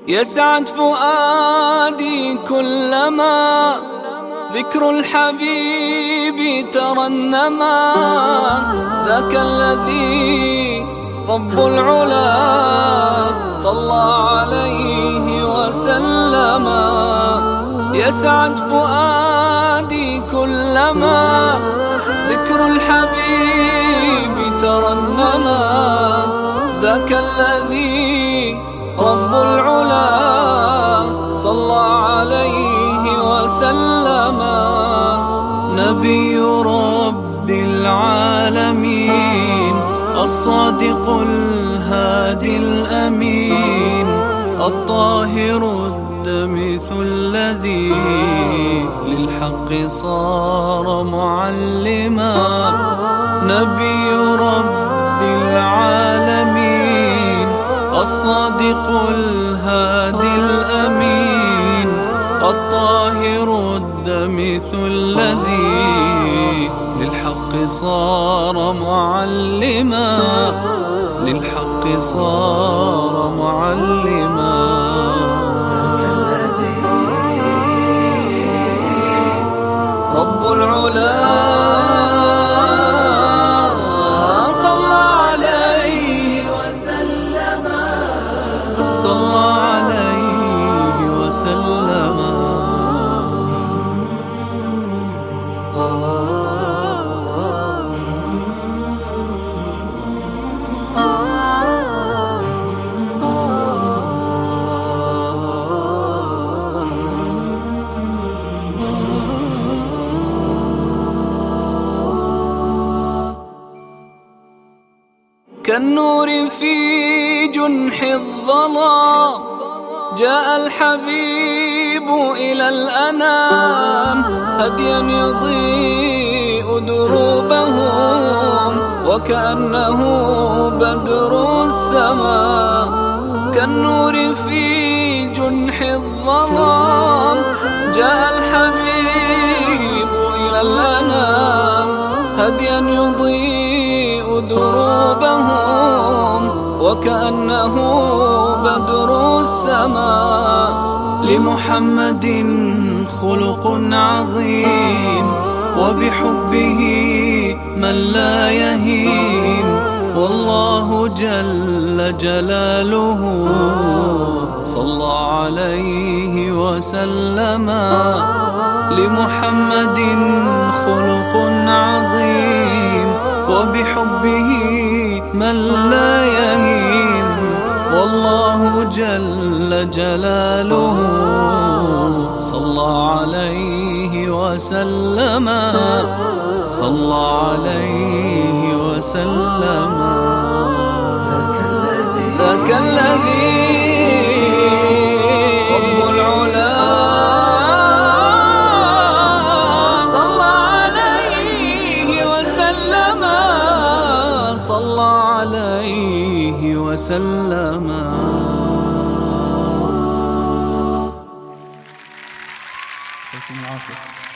يسعد فؤادي كلما ذكر الحبيب ترنما. ذاك الذي رب العلا صلى عليه وسلم. يسعد فؤادي كلما ذكر الحبيب ترنما. ذاك الذي رب العلا صلى عليه وسلم. نبي رب العالمين الصادق الهادي الأمين الطاهر الدمث الذي للحق صار معلما. نبي رب العالمين الصادق الهادي الأمين الطاهر الدمث الذي للحق صار معلما. للحق صار معلما. رب العلا صلى عليه وسلم. صلى عليه وسلم. كالنور في جنح الظلام جاء الحبيب إلى الأنام. هديا يضيء دروبهم وكأنه بدر السماء. كالنور في جنح الظلام جاء الحبيب إلى الأنام. هديا يضيء دروبهم وكأنه بدر السماء. لمحمد خلق عظيم وبحبه من لا يهين. والله جل جلاله صلى عليه وسلم. لمحمد خلق عظيم وبحبه من لا يهين. والله جل جلاله صلى عليه وسلم. صلى عليه وسلم. ذاك الذي رب العلا صلى عليه وسلم. صلى عليه وسلم. يعطيكم العافية.